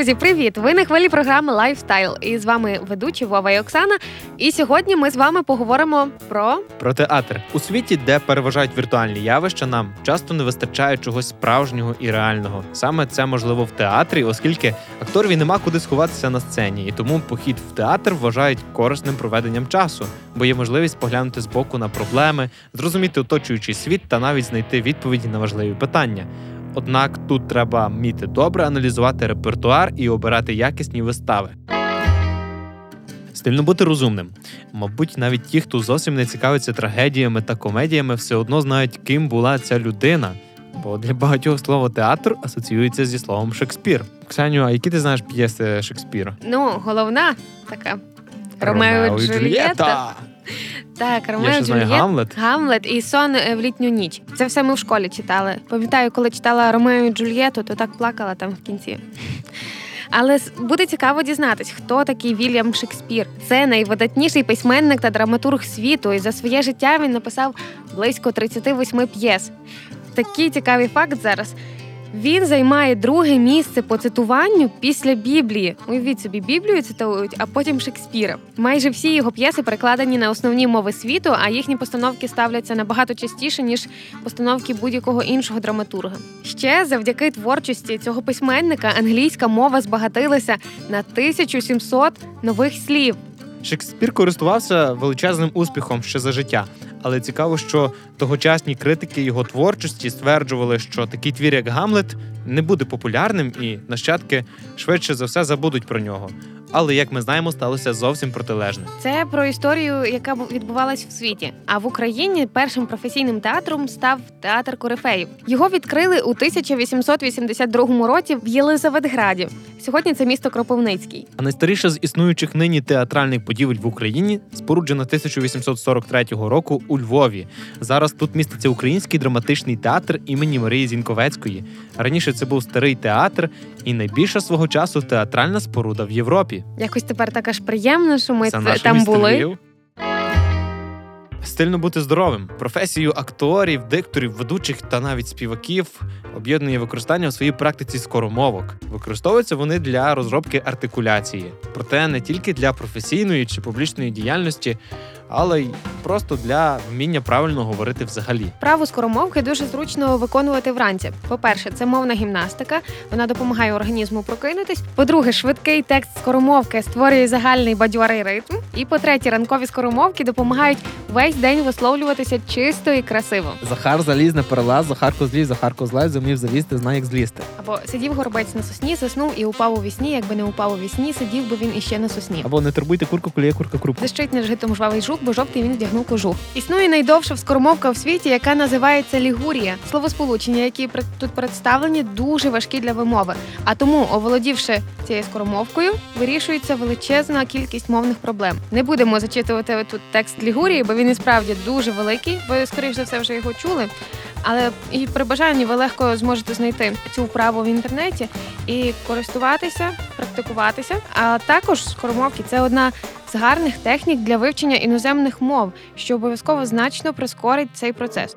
Друзі, привіт! Ви на хвилі програми «Лайфстайл». І з вами ведучі Вова і Оксана. І сьогодні ми з вами поговоримо про театр. У світі, де переважають віртуальні явища, нам часто не вистачає чогось справжнього і реального. Саме це можливо в театрі, оскільки акторові нема куди сховатися на сцені. І тому похід в театр вважають корисним проведенням часу, бо є можливість поглянути збоку на проблеми, зрозуміти оточуючий світ та навіть знайти відповіді на важливі питання. Однак тут треба вміти добре аналізувати репертуар і обирати якісні вистави. Стильно бути розумним. Мабуть, навіть ті, хто зовсім не цікавиться трагедіями та комедіями, все одно знають, ким була ця людина. Бо для багатьох слово «театр» асоціюється зі словом «Шекспір». Оксаню, а які ти знаєш п'єси Шекспіра? Головна така «Ромео і Джульєтта». Так, «Ромео і Джульєтта», «Гамлет» і «Сон в літню ніч». Це все ми в школі читали. Пам'ятаю, коли читала «Ромео і Джульєтту», то так плакала там в кінці. Але буде цікаво дізнатись, хто такий Вільям Шекспір. Це найвидатніший письменник та драматург світу, і за своє життя він написав близько 38 п'єс. Такий цікавий факт зараз. Він займає друге місце по цитуванню після Біблії. Уявіть собі, Біблію цитують, а потім Шекспіра. Майже всі його п'єси перекладені на основні мови світу, а їхні постановки ставляться набагато частіше, ніж постановки будь-якого іншого драматурга. Ще завдяки творчості цього письменника англійська мова збагатилася на 1700 нових слів. Шекспір користувався величезним успіхом ще за життя. Але цікаво, що тогочасні критики його творчості стверджували, що такий твір, як «Гамлет», не буде популярним і нащадки швидше за все забудуть про нього. Але, як ми знаємо, сталося зовсім протилежне. Це про історію, яка відбувалась в світі. А в Україні першим професійним театром став театр Корифеїв. Його відкрили у 1882 році в Єлизаветграді. Сьогодні це місто Кропивницький. А найстаріша з існуючих нині театральних будівель в Україні споруджена 1843 року у Львові. Зараз тут міститься Український драматичний театр імені Марії Зіньковецької. Раніше це був старий театр і найбільша свого часу театральна споруда в Європі. Якось тепер так аж приємно, що ми там були. Львів. Стильно бути здоровим. Професію акторів, дикторів, ведучих та навіть співаків об'єднує використання у своїй практиці скоромовок. Використовуються вони для розробки артикуляції. Проте не тільки для професійної чи публічної діяльності, але й просто для вміння правильно говорити взагалі. Вправу скоромовки дуже зручно виконувати вранці. По-перше, це мовна гімнастика, вона допомагає організму прокинутись. По-друге, швидкий текст скоромовки створює загальний бадьорий ритм. І по-третє, ранкові скоромовки допомагають весь день висловлюватися чисто і красиво. Захар заліз на перелаз, Захар козлів, Захар козлець, зумів залізти, знає, як злізти. Або сидів горобець на сосні, заснув і упав у вісні, якби не упав у вісні, сидів би він іще на сосні. Або не турбуйте курку, коли є курка крупу. Дещить над житом жвавий жук, бо жовтий він вдягнув кожух. Існує найдовша скоромовка в світі, яка називається лігурія. Словосполучення, які тут представлені, дуже важкі для вимови. А тому, оволодівши цією скоромовкою, вирішується величезна кількість мовних проблем. Не будемо зачитувати тут текст лігурії, бо він і справді дуже великий. Ви, скоріш за все, вже його чули. Але і при бажанні ви легко зможете знайти цю вправу в інтернеті і користуватися, практикуватися. А також скоромовки – це одна з гарних технік для вивчення іноземних мов, що обов'язково значно прискорить цей процес.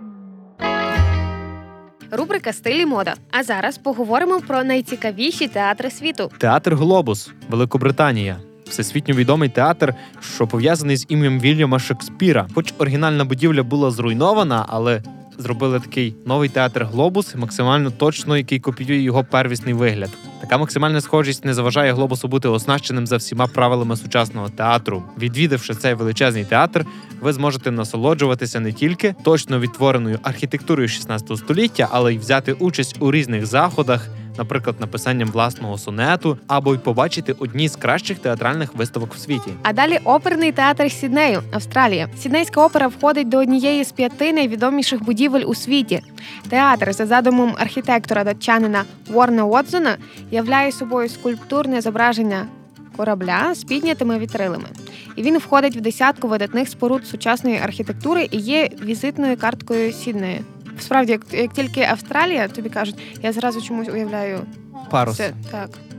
Рубрика «Стиль і мода». А зараз поговоримо про найцікавіші театри світу. Театр «Глобус», Великобританія. Всесвітньо відомий театр, що пов'язаний з ім'ям Вільяма Шекспіра. Хоч оригінальна будівля була зруйнована, але зробили такий новий театр «Глобус», максимально точно, який копіює його первісний вигляд. Така максимальна схожість не заважає «Глобусу» бути оснащеним за всіма правилами сучасного театру. Відвідавши цей величезний театр, ви зможете насолоджуватися не тільки точно відтвореною архітектурою 16 століття, але й взяти участь у різних заходах, наприклад, написанням власного сонету, або й побачити одні з кращих театральних виставок в світі. А далі оперний театр Сіднею, Австралія. Сіднейська опера входить до однієї з 5 найвідоміших будівель у світі. Театр за задумом архітектора-датчанина Уорна Уотсона являє собою скульптурне зображення корабля з піднятими вітрилами. І він входить в десятку видатних споруд сучасної архітектури і є візитною карткою Сіднею. Справді, як тільки Австралія, тобі кажуть, я зразу чомусь уявляю парус. Це, так.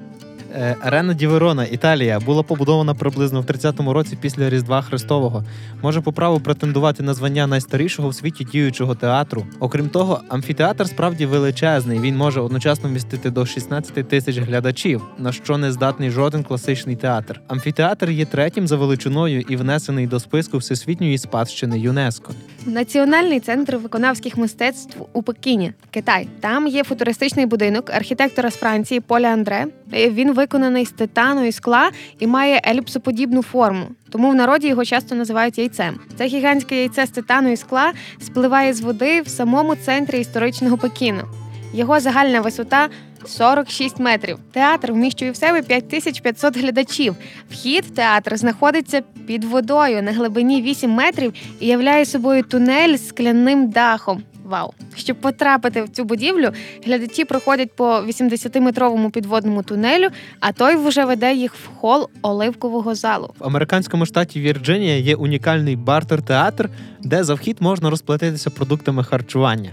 Арена Ді Верона, Італія, була побудована приблизно в 30-му році після Різдва Христового. Може по праву претендувати на звання найстарішого в світі діючого театру. Окрім того, амфітеатр справді величезний. Він може одночасно вмістити до 16 тисяч глядачів, на що не здатний жоден класичний театр. Амфітеатр є третім за величиною і внесений до списку Всесвітньої спадщини ЮНЕСКО. Національний центр виконавських мистецтв у Пекіні, Китай. Там є футуристичний будинок архітектора з Франції Поля Андре. Він виконаний з титану і скла і має еліпсоподібну форму. Тому в народі його часто називають яйцем. Це гігантське яйце з титану і скла спливає з води в самому центрі історичного Пекіну. Його загальна висота 46 метрів. Театр вміщує в себе 5500 глядачів. Вхід в театр знаходиться під водою на глибині 8 метрів і являє собою тунель з скляним дахом. Вау! Щоб потрапити в цю будівлю, глядачі проходять по 80-метровому підводному тунелю, а той вже веде їх в хол оливкового залу. В американському штаті Вірджинія є унікальний бартер-театр, де за вхід можна розплатитися продуктами харчування.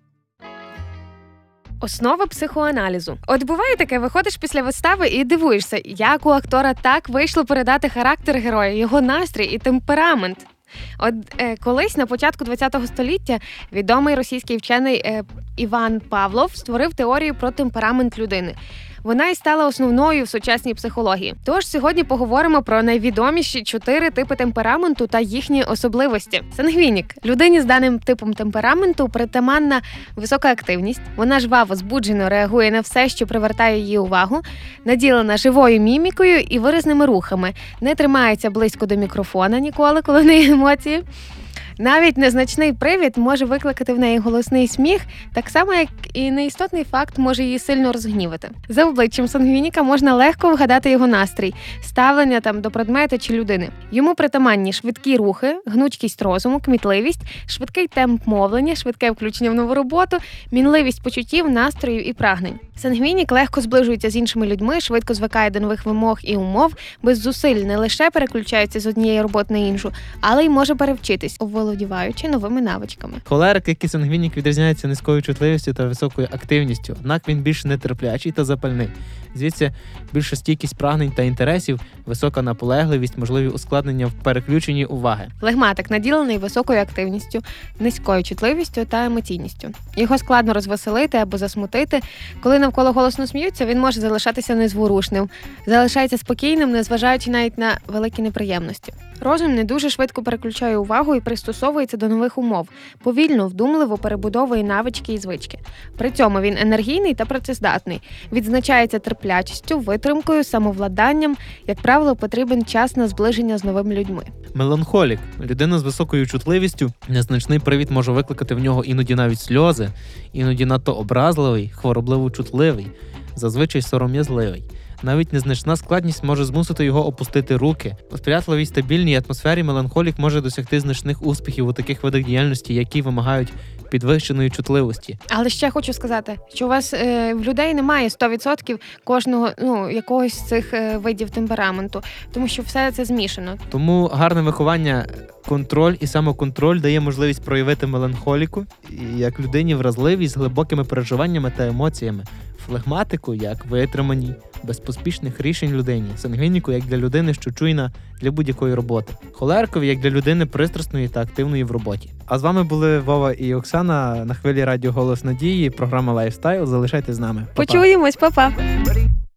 Основа психоаналізу. От буває таке, виходиш після вистави і дивуєшся, як у актора так вийшло передати характер героя, його настрій і темперамент. От колись на початку ХХ століття відомий російський вчений Іван Павлов створив теорію про темперамент людини. Вона і стала основною в сучасній психології. Тож сьогодні поговоримо про найвідоміші 4 типи темпераменту та їхні особливості. Сангвінік. Людині з даним типом темпераменту притаманна висока активність. Вона жваво, збуджено реагує на все, що привертає її увагу, наділена живою мімікою і виразними рухами, не тримається близько до мікрофона ніколи, коли в неї емоції. Навіть незначний привід може викликати в неї голосний сміх, так само, як і неістотний факт може її сильно розгнівати. За обличчям сангвініка можна легко вгадати його настрій, ставлення до предмета чи людини. Йому притаманні швидкі рухи, гнучкість розуму, кмітливість, швидкий темп мовлення, швидке включення в нову роботу, мінливість почуттів, настроїв і прагнень. Сангвінік легко зближується з іншими людьми, швидко звикає до нових вимог і умов, без зусиль не лише переключається з однієї роботи на іншу, але й може перевчитись, оволодіваючи новими навичками. Холерик, як і сангвінік, відрізняється низькою чутливістю та високою активністю, однак він більш нетерплячий та запальний. Звідси більша стійкість прагнень та інтересів, висока наполегливість, можливі ускладнення в переключенні уваги. Флегматик наділений високою активністю, низькою чутливістю та емоційністю. Його складно розвеселити або засмутити. Коли навколо голосно сміються, він може залишатися незворушним, залишається спокійним, незважаючи навіть на великі неприємності. Розум не дуже швидко переключає увагу і пристосовується до нових умов, повільно, вдумливо перебудовує навички і звички. При цьому він енергійний та працездатний, відзначається терплячістю, витримкою, самовладанням, як правило, потрібен час на зближення з новими людьми. Меланхолік. Людина з високою чутливістю, незначний привід може викликати в нього іноді навіть сльози, іноді надто образливий, хворобливо чутливий, зазвичай сором'язливий. Навіть незначна складність може змусити його опустити руки. У сприятливій стабільній атмосфері меланхолік може досягти значних успіхів у таких видах діяльності, які вимагають підвищеної чутливості. Але ще хочу сказати, що у вас в людей немає 100% кожного якогось з цих видів темпераменту, тому що все це змішано. Тому гарне виховання, контроль і самоконтроль дає можливість проявити меланхоліку як людині вразливій з глибокими переживаннями та емоціями. Флегматику як витриманій, без поспішних рішень людині, сангвініку як для людини, що чуйна для будь-якої роботи, холерикові як для людини пристрасної та активної в роботі. А з вами були Вова і Оксана на хвилі радіо «Голос Надії», програма «Лайфстайл». Залишайтесь з нами. Почуємось, па-па!